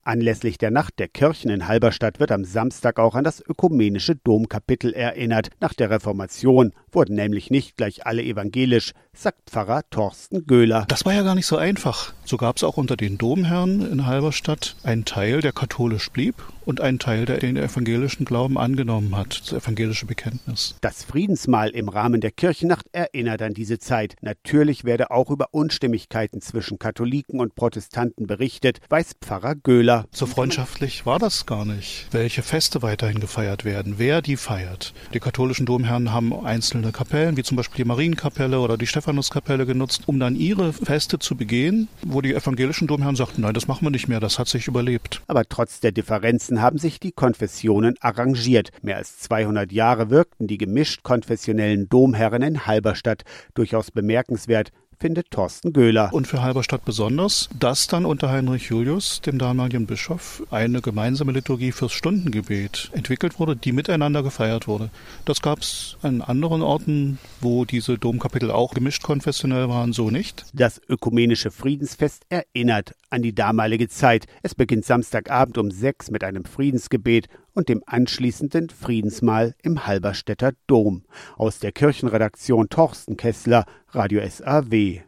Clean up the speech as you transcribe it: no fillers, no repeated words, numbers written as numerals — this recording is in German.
Anlässlich der Nacht der Kirchen in Halberstadt wird am Samstag auch an das ökumenische Domkapitel erinnert. Nach der Reformation wurden nämlich nicht gleich alle evangelisch, sagt Pfarrer Thorsten Göhler. Das war ja gar nicht so einfach. So gab es auch unter den Domherren in Halberstadt einen Teil, der katholisch blieb und einen Teil, der den evangelischen Glauben angenommen hat, das evangelische Bekenntnis. Das Friedensmahl im Rahmen der Kirchennacht erinnert an diese Zeit. Natürlich werde auch über Unstimmigkeiten zwischen Katholiken und Protestanten berichtet, weiß Pfarrer Göhler. So freundschaftlich war das gar nicht. Welche Feste weiterhin gefeiert werden, wer die feiert. Die katholischen Domherren haben einzelne Kapellen, wie zum Beispiel die Marienkapelle oder die Stephanuskapelle genutzt, um dann ihre Feste zu begehen, wo die evangelischen Domherren sagten, nein, das machen wir nicht mehr, das hat sich überlebt. Aber trotz der Differenzen haben sich die Konfessionen arrangiert. Mehr als 200 Jahre wirkten die gemischt konfessionellen Domherren in Halberstadt. Durchaus bemerkenswert, findet Thorsten Göhler. Und für Halberstadt besonders, dass dann unter Heinrich Julius, dem damaligen Bischof, eine gemeinsame Liturgie fürs Stundengebet entwickelt wurde, die miteinander gefeiert wurde. Das gab es an anderen Orten, wo diese Domkapitel auch gemischt konfessionell waren, so nicht. Das ökumenische Friedensfest erinnert an die damalige Zeit. Es beginnt Samstagabend um 6 mit einem Friedensgebet und dem anschließenden Friedensmahl im Halberstädter Dom. Aus der Kirchenredaktion Torsten Kessler, Radio SAW.